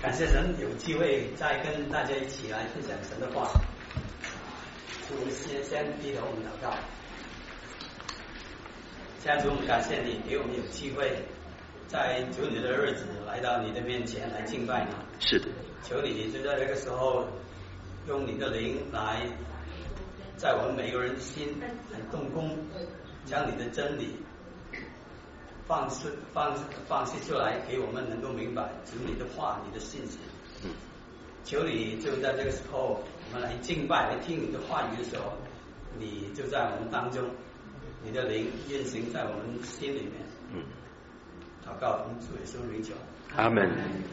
感谢神有机会再跟大家一起来分享神的话。我们先低头我们祷告。家主，我们感谢你给我们有机会在主你的日子来到你的面前来敬拜你。 是的。 求你就在这个时候用你的灵来在我们每个人心来动工，将你的真理放肆出来，给我们能够明白主你的话，你的信息。求你就在这个时候，我们来敬拜，来听你的话语的时候，你就在我们当中，你的灵运行在我们心里面。祷告奉主耶稣名求。 阿门。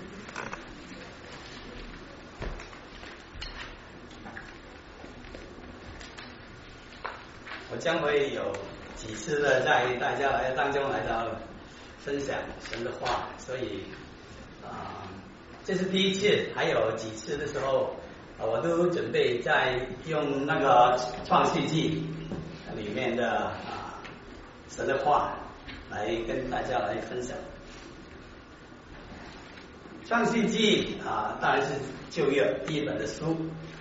我将会有几次的在大家来当中来到分享神的话，所以这是第一次，还有几次的时候，我都准备在用那个创世纪里面的神的话来跟大家来分享。创世纪当然是旧约第一本的书。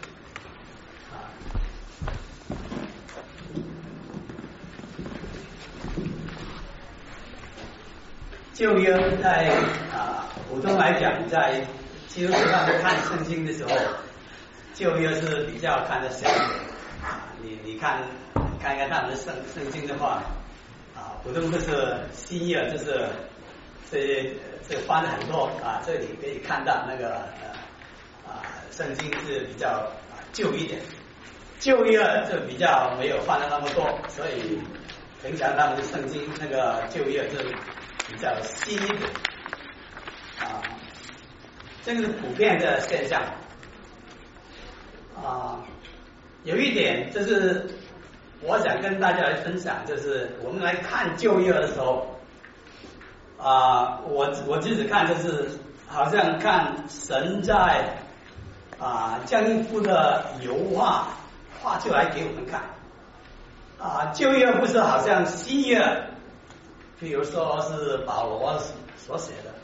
旧约在普通来讲，在基督徒上看圣经的时候，旧约是比较看得详的。你看一看他们的圣经的话，普通就是新约，就是这翻了很多这里可以看到那个圣经是比较旧一点，旧约就比较没有翻了那么多，所以平常他们的圣经那个旧约是比较新一点这个是普遍的现象有一点就是我想跟大家来分享，就是我们来看旧约的时候我自己看就是好像看神在将一幅的油画出来给我们看旧约不是好像新约，比如说是保罗所写的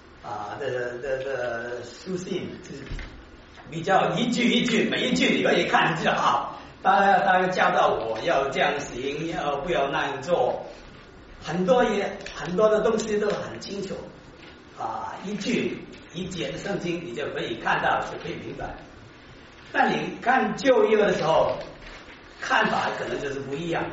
的书信，就是比较一句一句，每一句你可以看就好。大家教导我要这样行，不要那样做，很多的东西都很清楚一句一节的圣经你就可以看到，就可以明白。但你看旧约的时候，看法可能就是不一样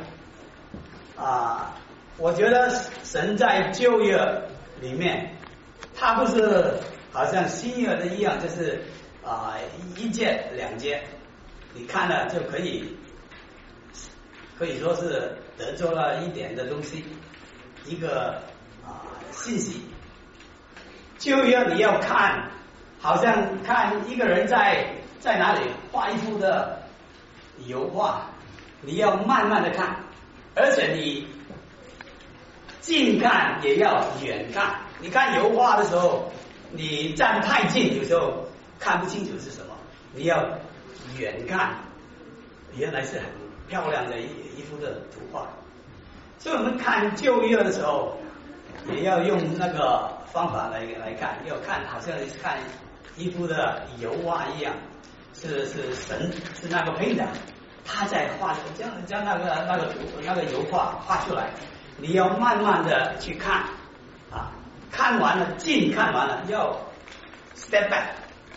我觉得神在旧约里面，他不是好像新约的一样，就是一节两节，你看了就可以说是得着了一点的东西，一个信息。旧约你要看，好像看一个人在哪里画一幅的油画，你要慢慢的看，而且你近看也要远看。你看油画的时候，你站太近，有时候看不清楚是什么，你要远看，原来是很漂亮的一幅的图画。所以我们看旧约的时候，也要用那个方法来看，要看好像是看一幅的油画一样，是神是那个平等，他在画，将那个图那个油画画出来，你要慢慢的去看看完了，近看完了，要 step back，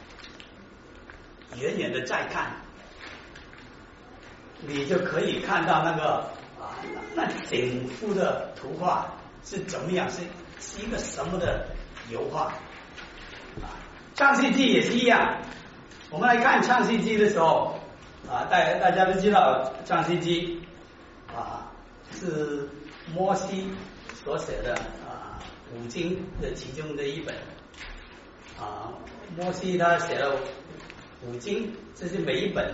远远的再看，你就可以看到那个那整幅的图画是怎么样，是一个什么的油画创世纪也是一样。我们来看创世纪的时候大家都知道创世纪是摩西所写的五经的其中的一本摩西他写了五经，这是每一本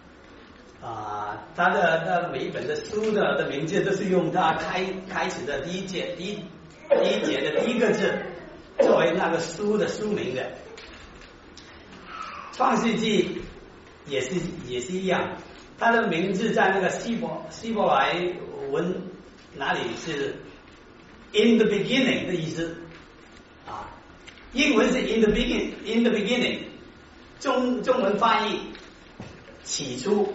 他的每一本的书的名字都是用他开始的第一节的第一个字作为那个书的书名的。创世纪也是一样，它的名字在那个希伯来文哪里是 in the beginning 的意思英文是 in the beginning， 中文翻译起初，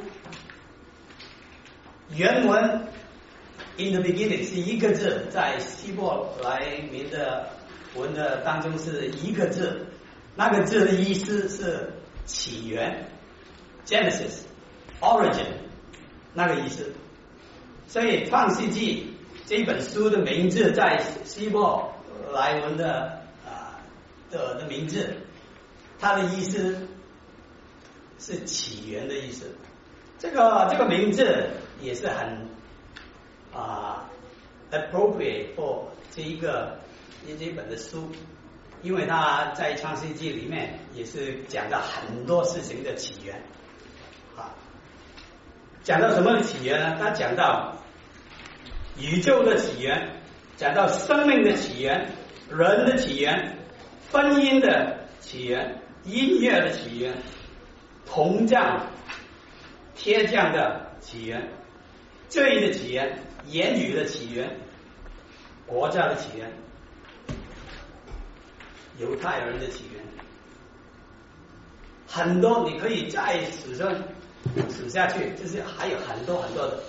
原文 in the beginning 是一个字，在希伯来文的当中是一个字，那个字的意思是起源 Genesis origin 那个意思。所以创世纪这本书的名字在希伯来文的名字，它的意思是起源的意思。这个名字也是很appropriate for 这本的书，因为它在创世纪里面也是讲到很多事情的起源。讲到什么的起源呢？他讲到宇宙的起源，讲到生命的起源，人的起源，婚姻的起源，音乐的起源，铜匠铁匠的起源，罪的起源，言语的起源，国家的起源，犹太人的起源，很多你可以再数下去，就是还有很多很多的。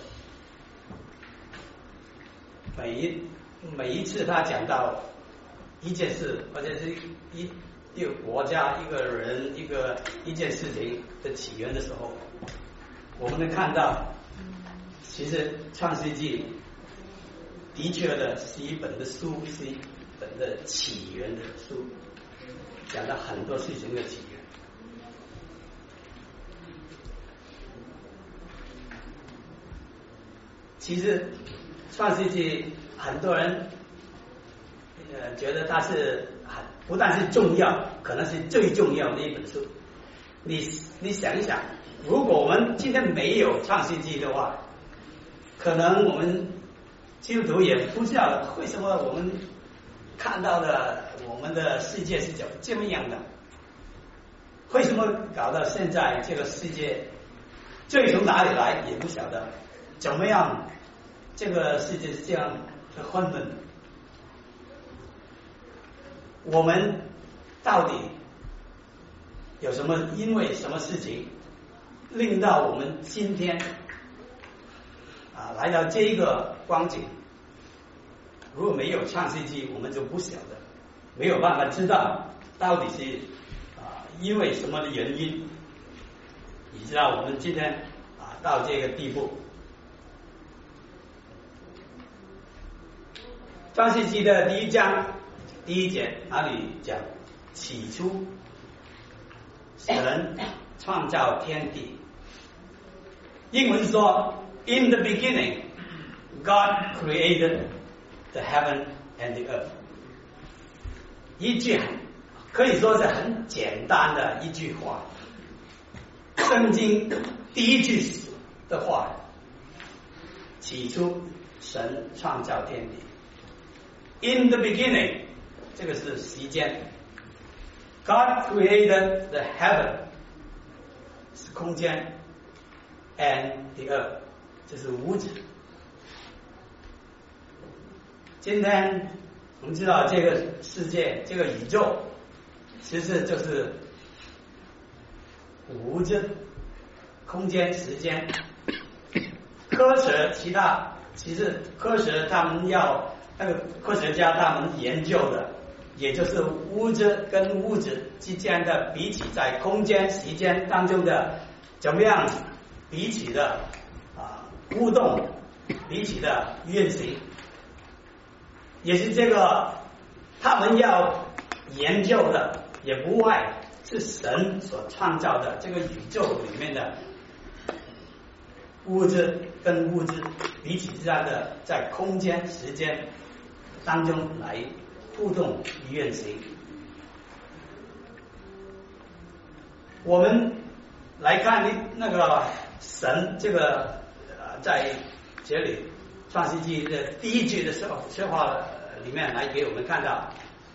每一次他讲到一件事，或者是一个国家、一个人、一件事情的起源的时候，我们能看到，其实创世纪的确的是一本的书，是一本的起源的书，讲到很多事情的起源。其实创世纪很多人觉得它是不但是重要，可能是最重要的一本书。你想一想，如果我们今天没有创世纪的话，可能我们基督徒也不知道为什么我们看到的我们的世界是这么样的，为什么搞到现在这个世界最从哪里来也不晓得，怎么样这个世界是这样的混沌，我们到底有什么，因为什么事情令到我们今天来到这一个光景？如果没有创世纪，我们就不晓得，没有办法知道到底是因为什么的原因，以致到我们今天到这个地步。创世纪的第1章第1节那里讲，起初神创造天地。英文说 In the beginning God created the heaven and the earth。 一句可以说是很简单的一句话，圣经第一句的话，起初神创造天地。In the beginning 这个是时间， God created the heaven 是空间， and the earth 这是物质。今天我们知道这个世界，这个宇宙其实就是物质、空间、时间。科学其实科学他们那个科学家他们研究的，也就是物质跟物质之间的彼此在空间时间当中的怎么样彼此的互动，彼此的运行，也是这个他们要研究的，也不外是神所创造的这个宇宙里面的物质跟物质彼此之间的在空间时间当中来互动运行。我们来看那个神这个在这里创世纪的第1句的说话里面来给我们看到，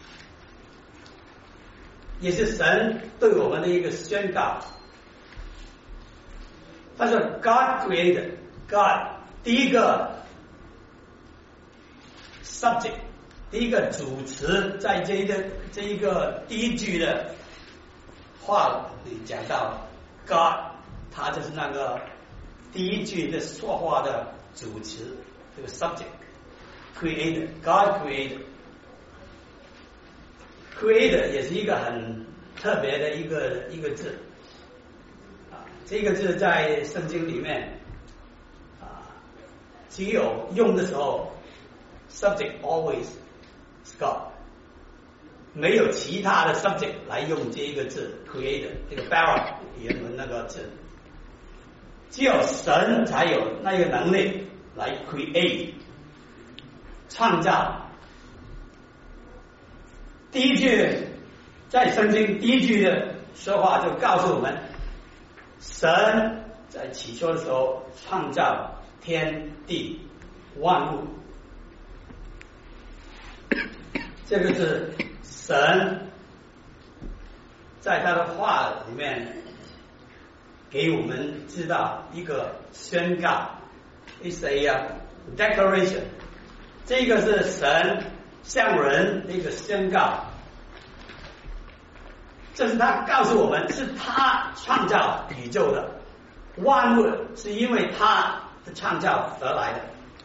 也是神对我们的一个宣告。他说 God created， God 第一个 subject 第一个主词在这一个第一句的话里讲到 God， 它就是那个第一句的说话的主词，这个 subject creator God creator 也是一个很特别的一个字啊，这个字在圣经里面啊，只有用的时候 subject always is God， 没有其他的 subject 来用这一个字 creator， 这个 bara 原文那个字，只有神才有那个能力来 create 创造。第一句在圣经第一句的说话就告诉我们，神在起初的时候创造天地万物，这个是神在他的话里面给我们知道一个宣告 ，is a declaration， 这个是神向人的一个宣告，这是他告诉我们，是他创造宇宙的万物，是因为他的创造得来的。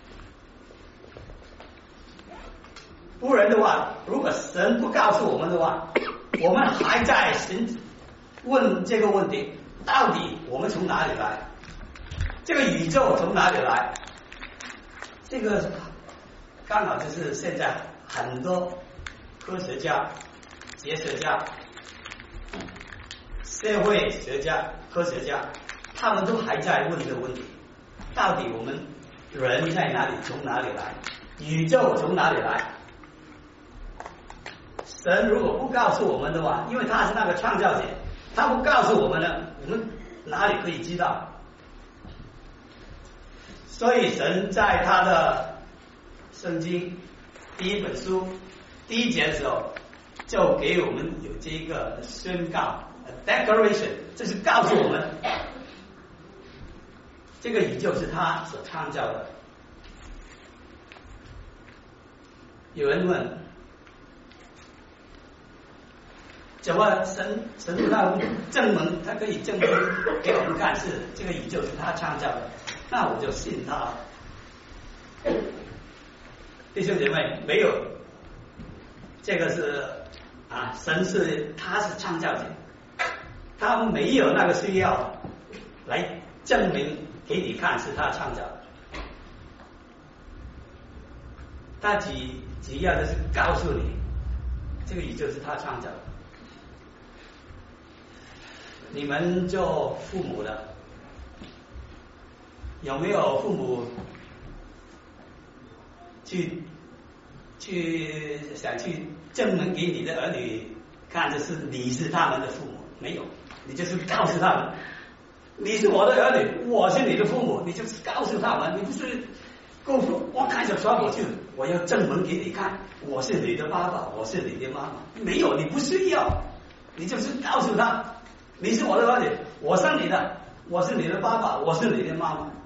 不然的话，如果神不告诉我们的话，我们还在问这个问题：到底我们从哪里来？这个宇宙从哪里来？这个刚好就是现在很多科学家、哲学家、社会学家、科学家，他们都还在问这个问题：到底我们人在哪里？从哪里来？宇宙从哪里来？神如果不告诉我们的话，因为他是那个创造者，他不告诉我们呢，我们哪里可以知道？所以神在他的圣经第一本书第一节的时候，就给我们有这一个宣告 declaration， 这是告诉我们这个宇宙是他所创造的。有人问，怎么神他证明，他可以证明给我们看是这个宇宙是他创造的，那我就信他了。弟兄姐妹，没有这个是啊，神他是创造者，他没有那个需要来证明给你看是他创造的，他只要的是告诉你这个宇宙是他创造的。你们做父母的，有没有父母去想去证明给你的儿女看，这是你是他们的父母？没有，你就是告诉他们，你是我的儿女，我是你的父母，你就是告诉他们，你不是告诉我看着说过去，我要证明给你看，我是你的爸爸，我是你的妈妈。没有，你不需要，你就是告诉他，你是我的儿女，我生你的，我是你的爸爸，我是你的妈妈。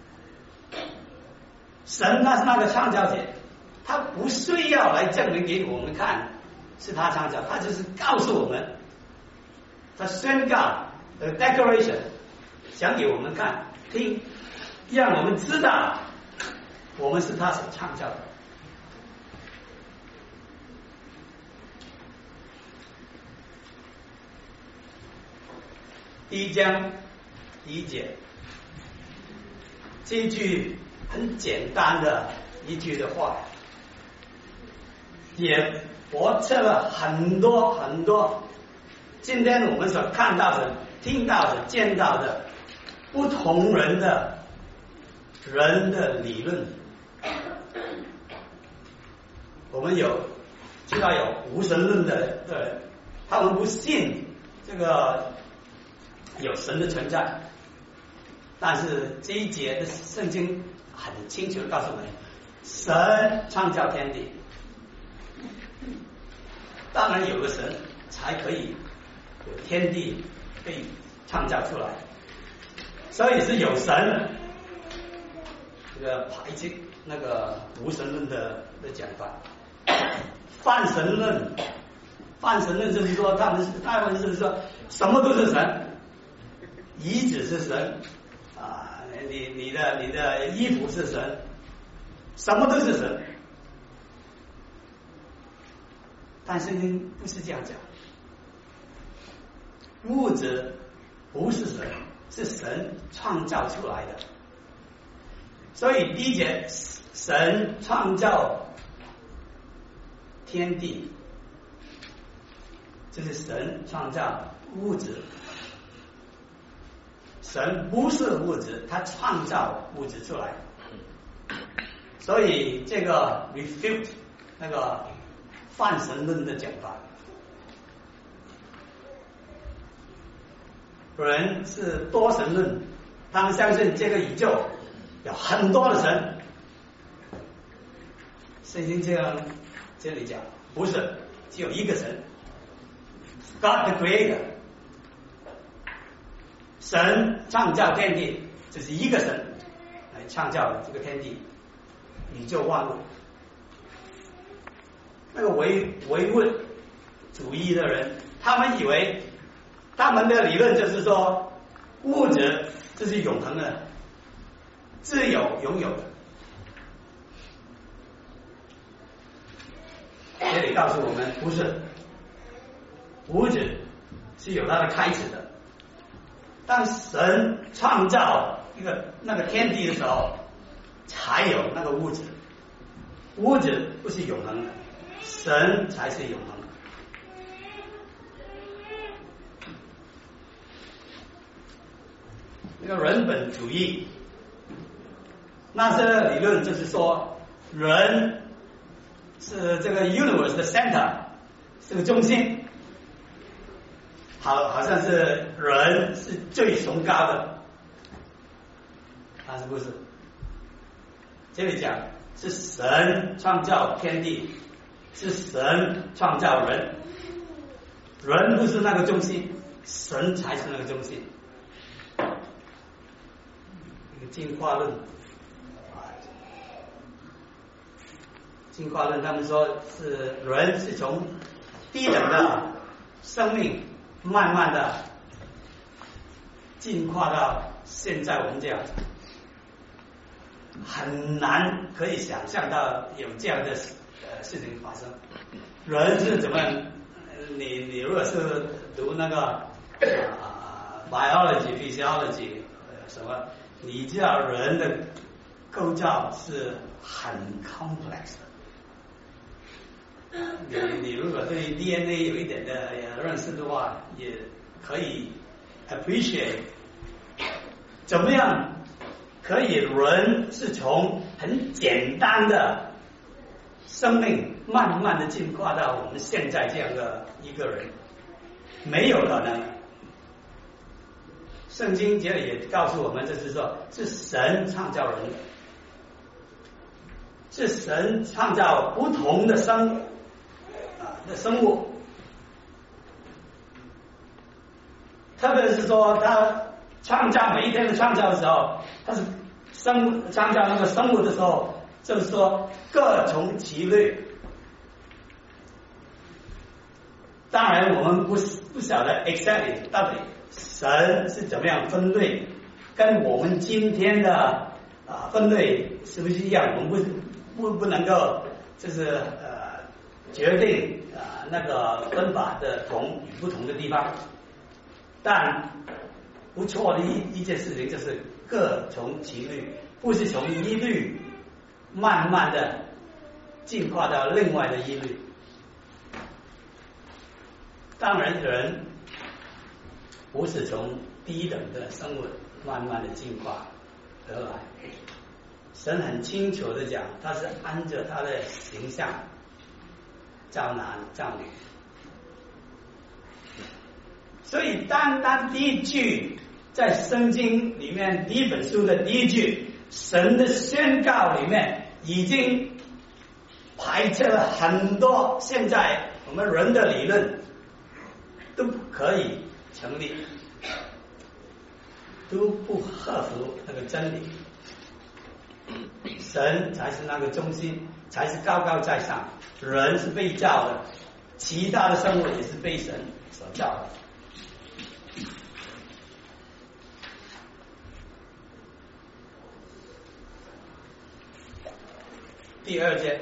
神他是那个创造者，他不需要来证明给我们看是他创造，他就是告诉我们，他宣告的 declaration， 想给我们看听，让我们知道我们是他所创造的。第一章第一节，这一句很简单的一句的话，也驳斥了很多很多今天我们所看到的、听到的、见到的不同人的理论。我们知道有无神论的人，他们不信这个有神的存在，但是这一节的圣经很清楚的告诉我们，神创造天地，当然有个神才可以有天地被创造出来，所以是有神，这个排斥那个无神论的讲法。 泛神论，泛神论就是说他们是说什么都是神，椅子是神啊，你的衣服是神，什么都是神。但圣经不是这样讲，物质不是神，是神创造出来的。所以第一节，神创造天地，就是神创造物质。神不是物质，他创造物质出来。所以这个 refute 那个泛神论的讲法，人是多神论，他们相信这个宇宙有很多的神。圣经这里讲不是，只有一个神 ，God the Creator， 神创造天地，这是一个神来创造这个天地，宇宙万物。那个唯物主义的人，他们以为他们的理论就是说，物质这是永恒的，自由拥有的。这里告诉我们，不是，物质是有它的开始的。当神创造那个天地的时候，才有那个物质。物质不是永恒的，神才是永恒的。那个人本主义，那些理论就是说，人是这个 universe 的 center， 是个中心，好像是人是最崇高的，但是不是？这里讲是神创造天地，是神创造人，人不是那个中心，神才是那个中心。进化论，进化论他们说是人是从低等的生命慢慢的进化到现在我们这样，很难可以想象到有这样的事情发生。人是怎么？你如果是读那个biology、physiology 什么？你知道人的构造是很 complex 的。你如果对 DNA 有一点的认识的话，也可以 appreciate 怎么样可以人是从很简单的生命慢慢的进化到我们现在这样的一个人，没有可能。圣经这里也告诉我们，就是说，是神创造人的，是神创造不同的生物，特别是说他创造每一天的创造的时候，他是创造那个生物的时候，就是说各从其类。当然，我们不晓得 exactly 到底神是怎么样分类，跟我们今天的分类是不是一样？我们不能够就是决定那个分法的同与不同的地方。但不错的一件事情就是各从其律，不是从一律慢慢的进化到另外的一律。当然，人不是从低等的生物慢慢的进化而来，神很清楚的讲，他是按照他的形象造男造女。所以单单第一句在圣经里面第一本书的第一句，神的宣告里面已经排斥了很多现在我们人的理论都不可以成立，都不合乎那个真理。神才是那个中心， 才是高高在上，人是被造的，其他的生物也是被神所造的。第二节，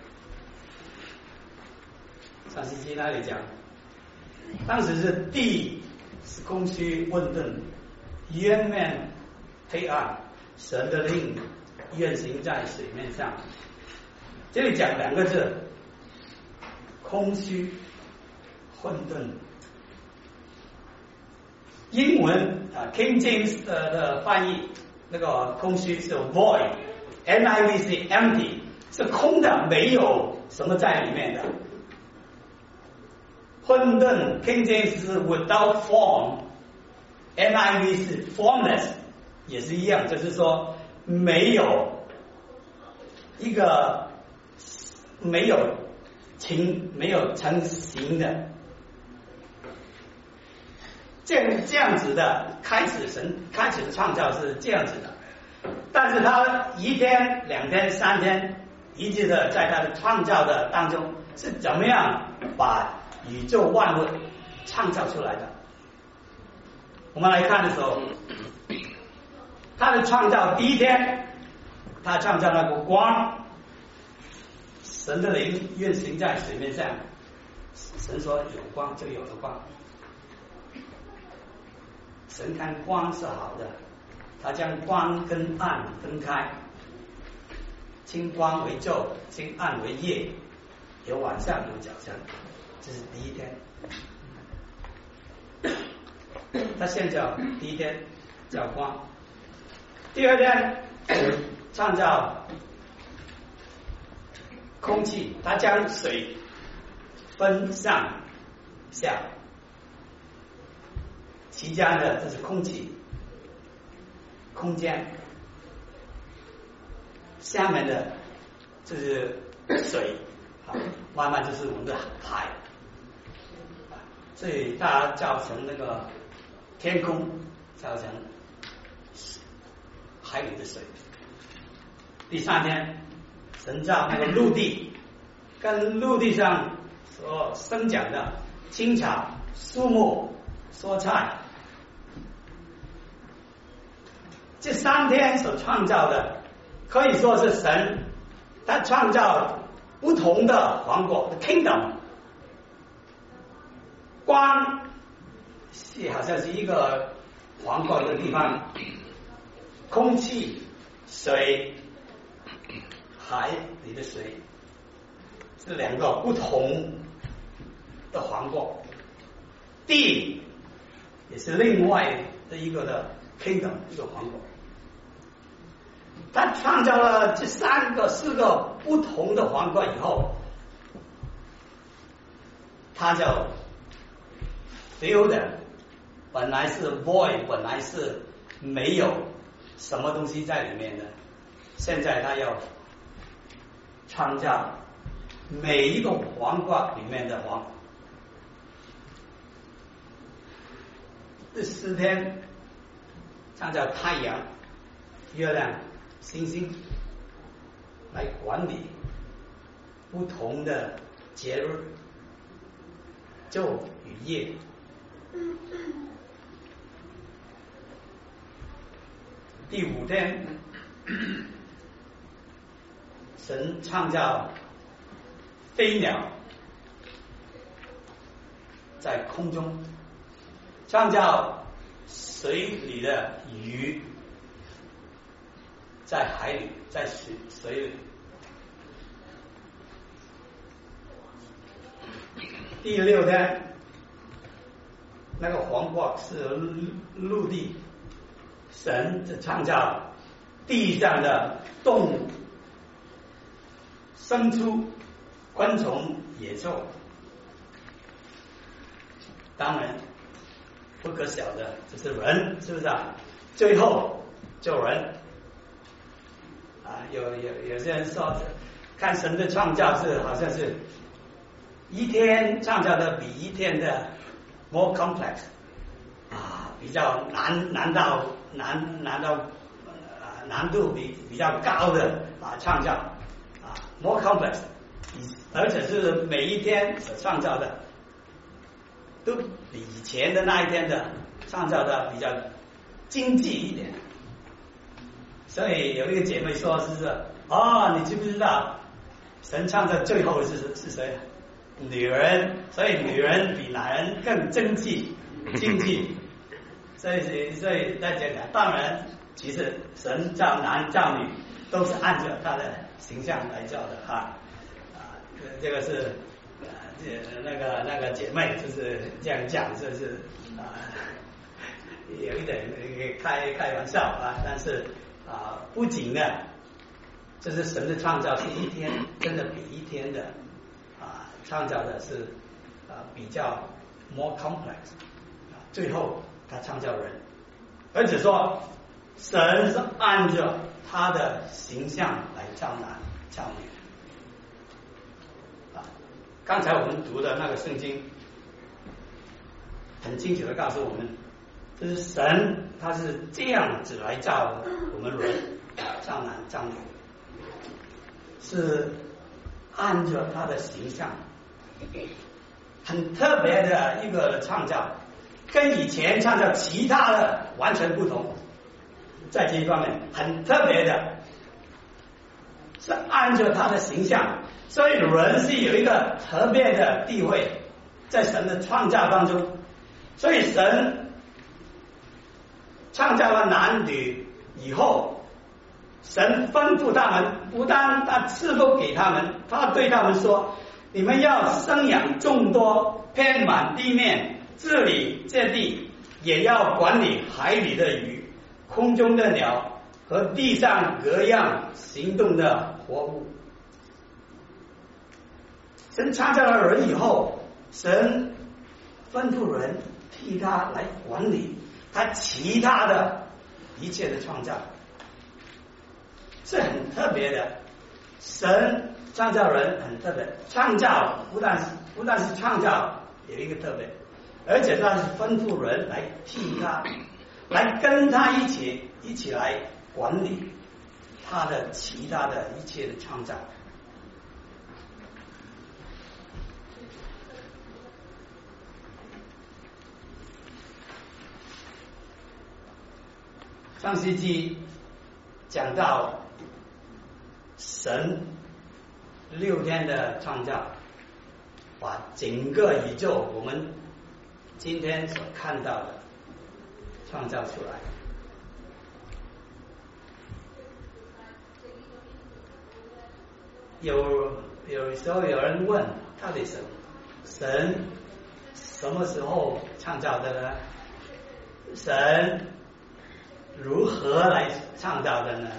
创世纪那里讲，当时是地是空虚混沌，渊面黑暗，神的灵运行在水面上。这里讲两个字，空虚混沌。英文King James 的翻译，那个空虚是 void，NIV 是 empty， 是空的，没有什么在里面的。混沌 King James 是 without form，NIV 是 formless， 也是一样，就是说没有一个没有成型的。这样子的神开始的创造是这样子的，但是他一天、两天、三天，一直的在他的创造的当中是怎么样把宇宙万物创造出来的？我们来看的时候，他的创造第一天，他创造那个光，神的灵运行在水面上，神说有光就有了光。神看光是好的，他将光跟暗分开，称光为昼，称暗为夜，有晚上有早晨，这是第一天。他先叫第一天叫光，第二天创造空气，他将水分上下。其他的这是空气、空间，下面的这是水，慢慢就是我们的海，所以它造成那个天空，造成海里的水。第三天，神造那个陆地，跟陆地上所生长的青草、树木、蔬菜。这3天所创造的，可以说是神他创造不同的王国的 kingdom。光是好像是一个王国的地方，空气、水、海里的水是2个不同的王国，地也是另外的一个的 kingdom， 一个王国。他创造了这3个、4个不同的王国以后，他就 filled， 本来是 void， 本来是没有什么东西在里面的，现在他要创造每一个王国里面的王。第4天创造太阳、月亮、星星来管理不同的节日，昼与夜。第5天，神创造飞鸟在空中，创造水里的鱼在海里，在水里。第6天，那个王国是陆地，神就创造地上的动物、牲畜、昆虫、野兽，当然不可小的就是人，是不是啊？最后救人啊！有些人说，看神的创造是好像是一天创造的比一天的 more complex 啊，比较难度比较高的创造啊， more complex， 而且是每一天所创造的都比以前的那一天的创造的比较经济一点。所以有一个姐妹说是哦，你知不知道神创造最后是谁？女人，所以女人比男人更经济，所以大家讲，当然其实神造男造女都是按照他的形象来造的这个是那个姐妹就是这样讲，就是有一点开玩笑但是不仅呢，就是神的创造是一天真的比一天的创造的是比较 more complex， 最后他创造人，而且说神是按照他的形象来造男造女刚才我们读的那个圣经很清楚的告诉我们，就是神他是这样子来造我们人，造男造女，是按照他的形象，很特别的一个创造，跟以前创造其他的完全不同，在这一方面很特别的，是按照他的形象，所以人是有一个特别的地位在神的创造当中，所以神创造了男女以后，神吩咐他们，不但他赐福给他们，他对他们说，你们要生养众多，遍满地面，治理这地，也要管理海里的鱼，空中的鸟和地上各样行动的活物。神创造了人以后，神吩咐人替他来管理他其他的一切的创造，是很特别的。神创造人很特别，创造不但是创造有一个特别，而且他是吩咐人来替他，来跟他一起来管理他的其他的一切的创造。创世纪讲到神6天的创造，把整个宇宙我们今天所看到的创造出来。有时候有人问，到底神什么时候创造的呢？神如何来创造的呢？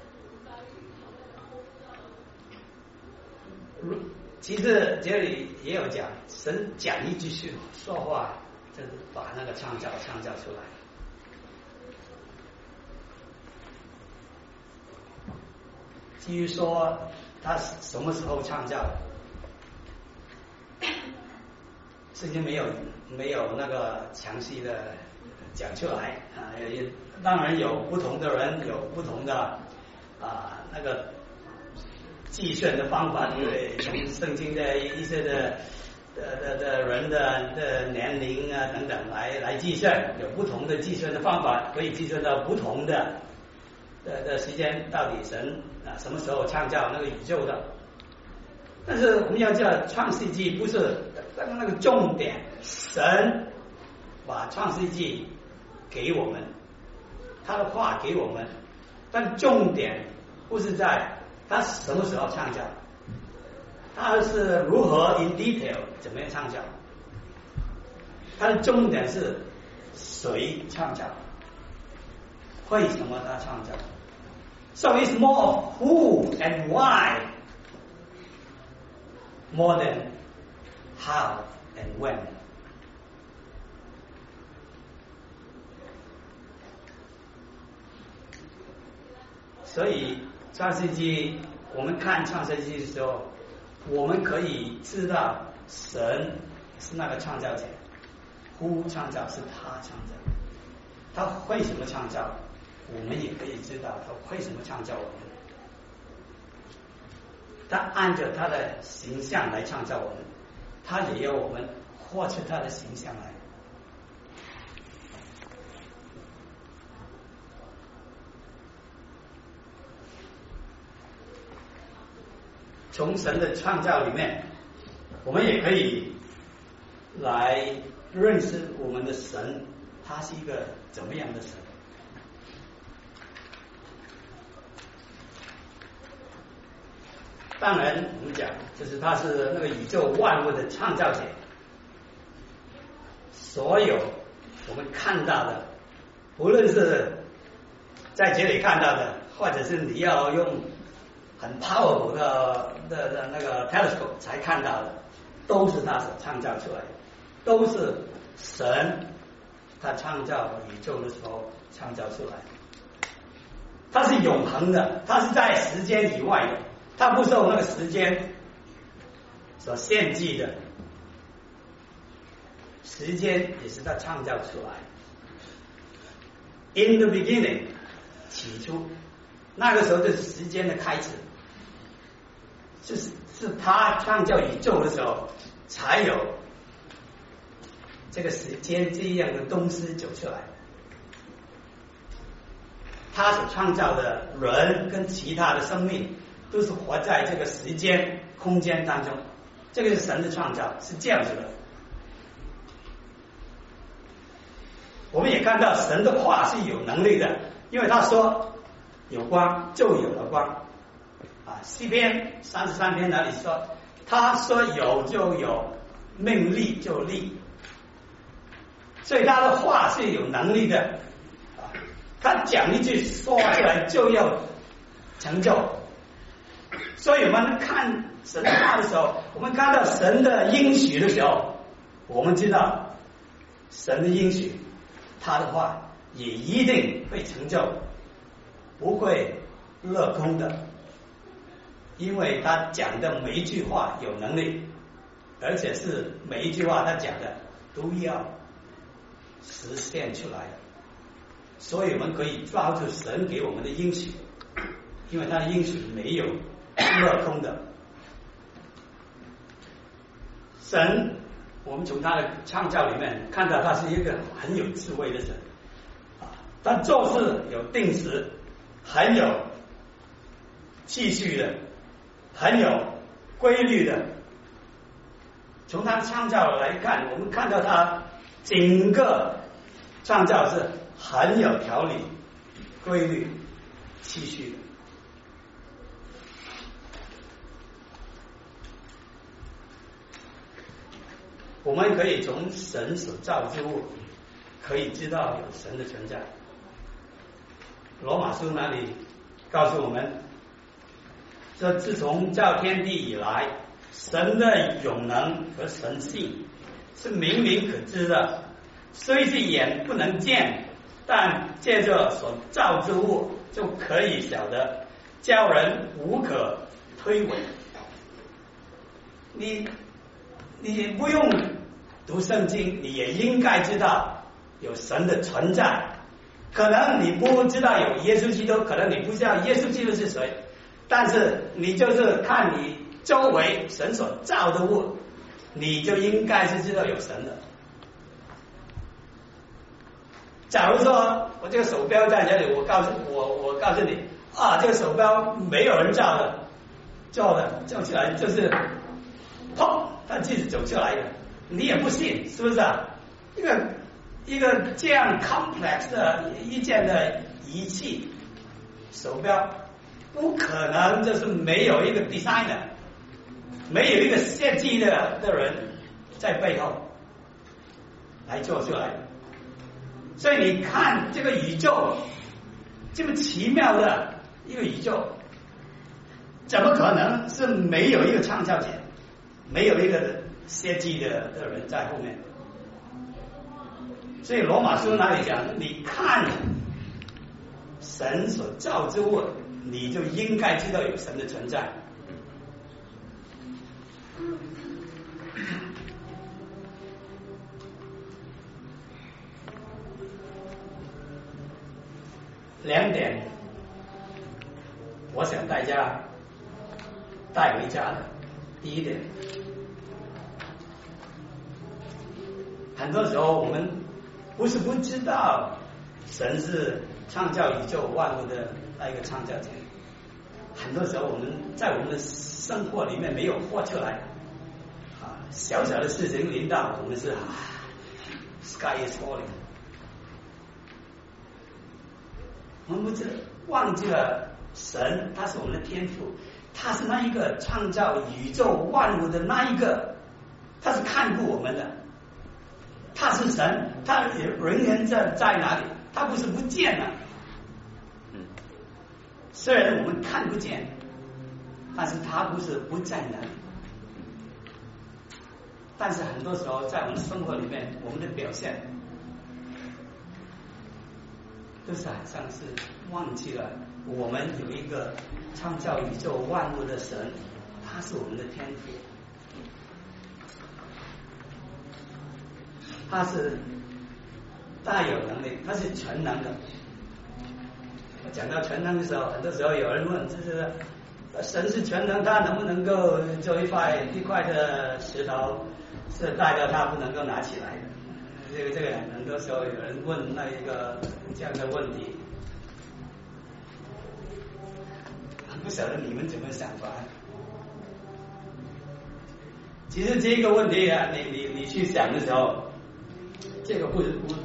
其实这里也有讲，神讲一句说话，就是把那个创造出来。至于说他什么时候创造的，圣经没有那个详细的讲出来当然有不同的人有不同的那个计算的方法，因为从圣经的一些的人的年龄等等来计算，有不同的计算的方法，可以计算到不同的时间，到底神什么时候创造那个宇宙的。但是我们要知道，创世纪不是那个重点，神把创世纪给我们，他的话给我们，但重点不是在他什么时候创造，他是如何 in detail 怎么样创造，他的重点是谁创造，为什么他创造。So it's more of who and why more than how and when. 所以创世纪，我们看创世纪的时候，我们可以知道神是那个创造者，who 创造是他创造，他为什么创造，我们也可以知道他为什么创造我们。 他按照他的形象来创造我们，他也要我们活出他的形象来。从神的创造里面，我们也可以来认识我们的神，他是一个怎么样的神。当然我们讲就是他是那个宇宙万物的创造者，所有我们看到的，无论是在这里看到的，或者是你要用很 powerful 的那个 telescope 才看到的，都是他所创造出来的，都是神他创造宇宙的时候创造出来的。它是永恒的，它是在时间以外的，它不受那个时间所限制的，时间也是他创造出来。In the beginning， 起初，那个时候就是时间的开始，是他创造宇宙的时候才有这个时间这样的东西走出来。他所创造的人跟其他的生命都是活在这个时间空间当中，这个是神的创造，是这样子的。我们也看到神的话是有能力的，因为他说有光就有了光啊。诗篇33篇那里说，他说有就有，命立就立，所以他的话是有能力的。他讲一句说出来就要成就，所以我们看神的话的时候，我们看到神的应许的时候，我们知道神的应许，他的话也一定会成就，不会落空的，因为他讲的每一句话有能力，而且是每一句话他讲的都要实现出来的。所以我们可以抓住神给我们的应许，因为他的应许没有落空的。神，我们从他的创造里面看到他是一个很有智慧的神啊，他做事有定时，很有秩序的，很有规律的。从他的创造来看，我们看到他整个创造是很有条理、规律、秩序的。我们可以从神所造之物可以知道有神的存在。罗马书那里告诉我们，这自从造天地以来，神的永能和神性是明明可知的，虽是眼不能见，但借着所造之物就可以晓得，叫人无可推诿。你不用读圣经，你也应该知道有神的存在。可能你不知道有耶稣基督，可能你不知道耶稣基督是谁，但是你就是看你周围神所造的物，你就应该是知道有神的。假如说我这个手表在这里，我告诉你啊，这个手表没有人造的，做起来就是砰，它自己走出来的，你也不信，是不是啊？一个这样 complex 的一件的仪器手表，不可能就是没有一个 designer， 没有一个设计的人在背后来做出来的。所以你看这个宇宙这么奇妙的一个宇宙，怎么可能是没有一个创造者，没有一个设计的人在后面？所以罗马书那里讲，你看神所造之物，你就应该知道有神的存在。两点，我想大家带回家的。第一点，很多时候我们不是不知道神是创造宇宙万物的那一个创造者，很多时候我们在我们的生活里面没有活出来啊，小小的事情临到我们是sky is falling， 我们不知忘记了神，他是我们的天父，他是那一个创造宇宙万物的那一个，他是看顾我们的，他是神，他人在哪里？他不是不见了，虽然我们看不见，但是他不是不在那里。但是很多时候在我们生活里面，我们的表现都是好像是忘记了我们有一个创造宇宙万物的神，他是我们的天父，他是大有能力，他是全能的。讲到全能的时候，很多时候有人问，就是神是全能，他能不能够做一块的石头是大到他不能够拿起来的？这个很多时候有人问那一个这样的问题，不晓得你们怎么想法？其实这个问题啊，你去想的时候，这个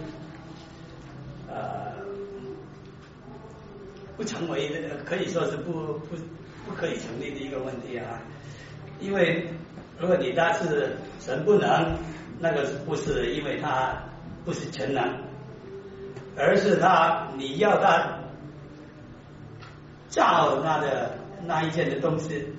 不成为可以说是不可以成立的一个问题啊，因为如果你他是神不能，那个不是因为他不是全能，而是你要他造那一件的东西，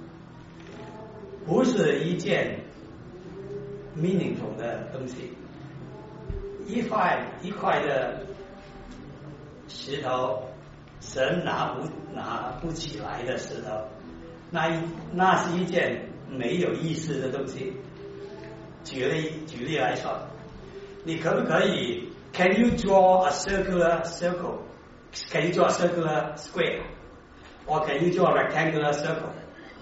不是一件 meaningful 的东西，一块的石头，神拿不起来的石头，那是一件没有意思的东西。举例来说，你可不可以 Can you draw a circular circle? Can you draw a circular square? Or can you draw a rectangular circle?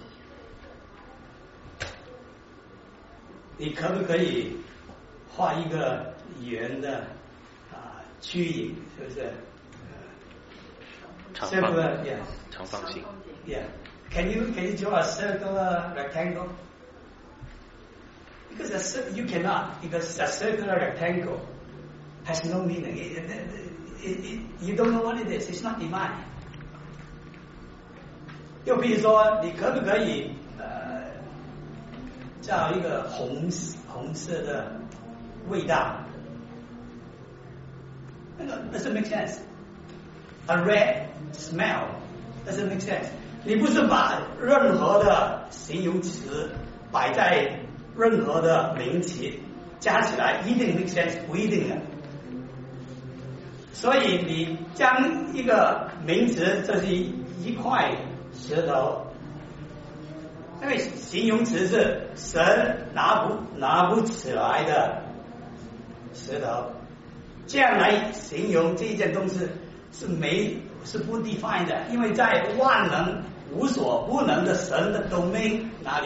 你可不可以画一个圆的区域，是不是？ 长方形。 Yeah. Can you draw a circular rectangle? Because you cannot, because a circular rectangle has no meaning. You don't know what it is. It's not divine. 又比如说，你可不可以造一个红色的味道？那个 doesn't make sense. A red smell doesn't make sense. 你不是把任何的形容词摆在任何的名词加起来一定 make sense， 不一定的。所以你将一个名词，这是一块石头，因为形容词是神拿不起来的石头，这样来形容这一件东西是不 define 的，因为在万能无所不能的神的 domain 哪里？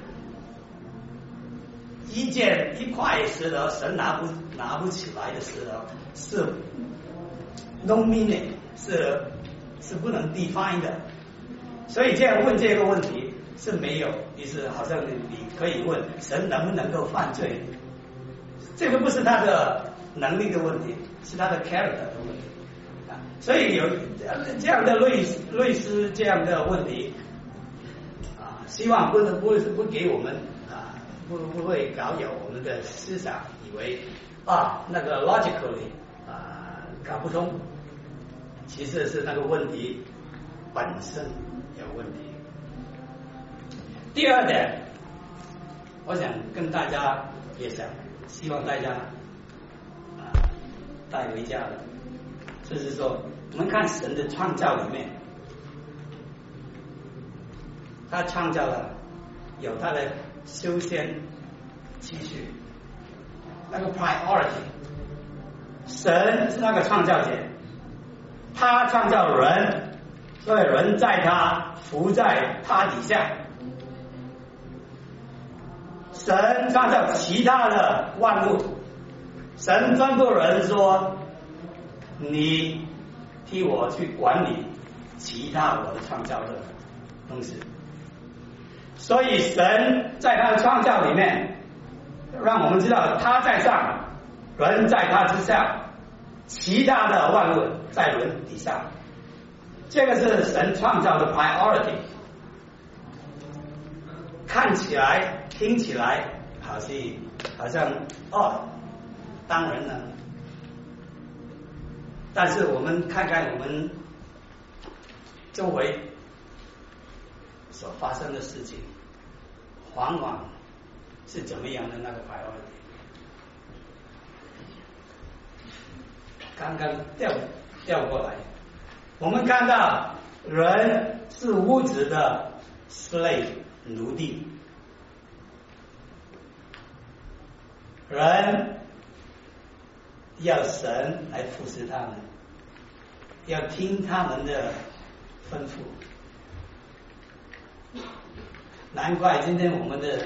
一块石头，神拿不起来的石头是 no meaning， 是不能 define 的。所以这样问这个问题是没有，就是好像你可以问神能不能够犯罪，这个不是他的能力的问题，是他的 character 的问题。所以有这样的类似这样的问题希望不给我们不会搞有我们的思想，以为那个 logically 搞不通，其实是那个问题本身有问题。第二点，我想跟大家也希望大家带回家的，就是说我们看神的创造里面，他创造了有他的修仙期序，那个 priority， 神是那个创造者，他创造人，所以人在他服在他底下， 神创造其他的万物，神吩咐人说：“你替我去管理其他我的创造的东西。”所以神在他的创造里面，让我们知道他在上，人在他之下，其他的万物在人底下。这个是神创造的 priority。看起来、听起来好像当然了。但是我们看看我们周围所发生的事情，往往是怎么样的那个 priority。刚刚调过来，我们看到人是物质的 slave 奴隶，人要神来服侍他们，要听他们的吩咐。难怪今天我们的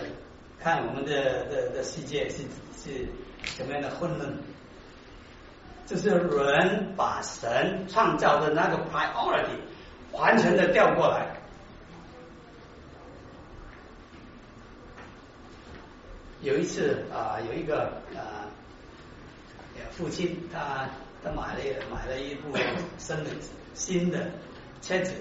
世界是什么样的混乱，就是人把神创造的那个 priority 完全的调过来。有一次有一个父亲他买了一部新的车子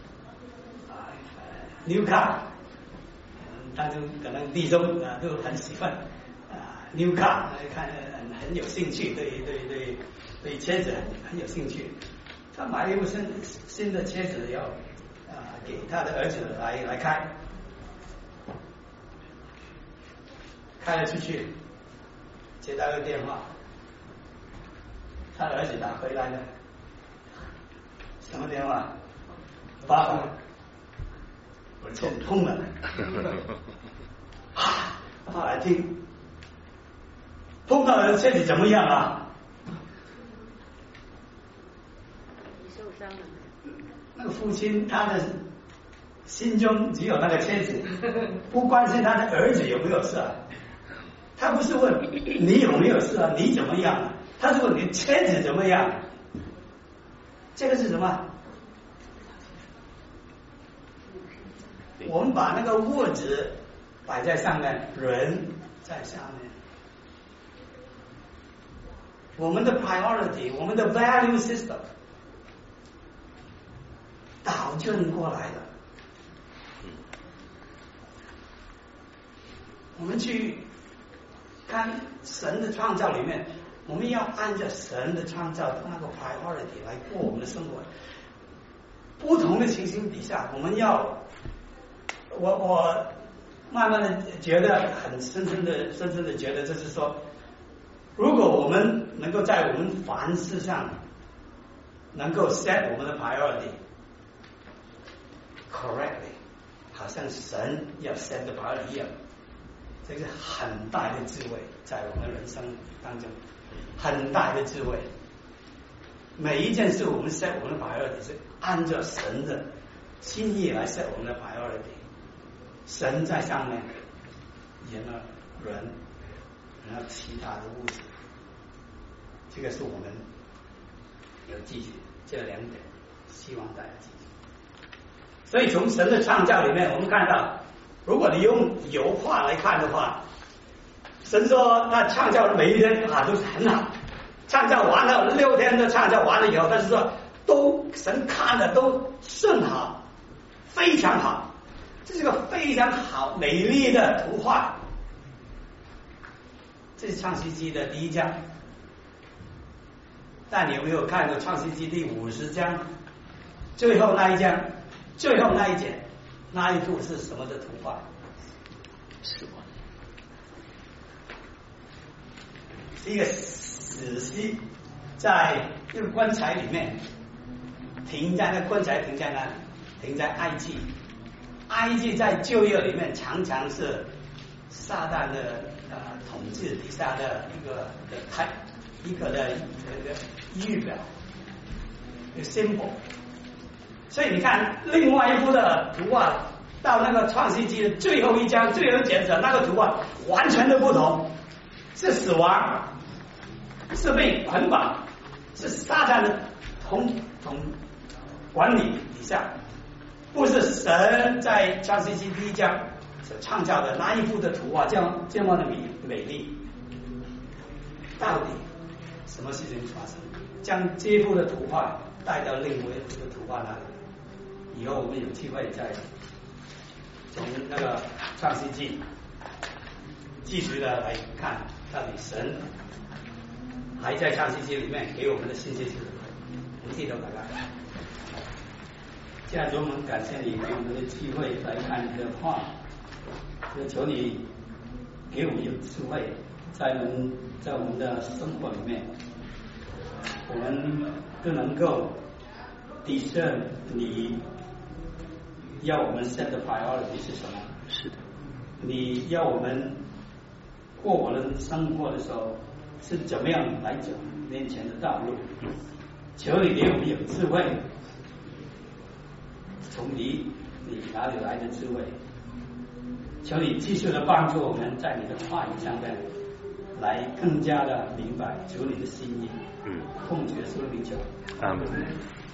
new car， 当中可能弟兄都很喜欢new car， 看很有兴趣，对车子很有兴趣。他买了一部新的车子，要给他的儿子来开。开了出去，接到个电话，他的儿子打回来了，什么电话？爸爸，我的车子碰了。他来听，碰到的车子怎么样啊？ 你受伤了。 那个父亲他的心中只有那个车子，不关心他的儿子有没有事啊。他不是问你有没有事啊，你怎么样啊？他是问你车子怎么样？这个是什么？我们把那个物质摆在上面，人在下面。我们的 priority， 我们的 value system 倒正过来了。我们去看神的创造里面，我们要按照神的创造那个 priority 来过我们的生活。不同的情形底下，我们要我慢慢的觉得很深深的觉得，就是说，如果我们能够在我们凡事上能够 set 我们的 priority correctly， 好像神要 set 的 priority 一样。这是很大的智慧，在我们人生当中，很大的智慧。每一件事我们 set 我们的 priority 是按照神的心意来 set 我们的 priority。神在上面，人，然后其他的物质，这个是我们要记住这两点，希望大家记住。所以从神的创造里面，我们看到。如果你用油画来看的话，神说他创造每一天都是很好，创造完了6天都创造完了以后，但是说神看的都甚好，非常好，这是个非常好美丽的图画。这是创世纪的第1章，但你有没有看过创世纪第50章最后那一章，最后那一节？那一幅是什么的图画？是一个死尸在一个棺材里面，那棺材停在哪里？停在埃及。埃及在旧约里面常常是撒旦的统治底下的一个预表，一个 symbol。所以你看另外一幅的图画到那个创世纪的最后一章最后节则，那个图画完全的不同，是死亡，是被捆绑，是撒旦的统管理底下，不是神在创世纪第一章所创造的那一幅的图画这么的美丽。到底什么事情发生？将这幅的图画带到另外一幅的图画那里，以后我们有机会再从那个创世纪继续的来看，到底神还在创世纪里面给我们的信息是什么？我们低头看看。现在主，我们感谢你给我们的机会来看你的话，就求你给我们有智慧，在我们的生活里面，我们更能够底设你要我们 set 的 priority 是什么？ 是的。 你要我们过我们生活的时候是怎么样来走面前的道路？求你给我们有智慧，从你哪里来的智慧？求你继续的帮助我们在你的话语上面来更加的明白主你的心意。奉主耶稣的名求。 阿门。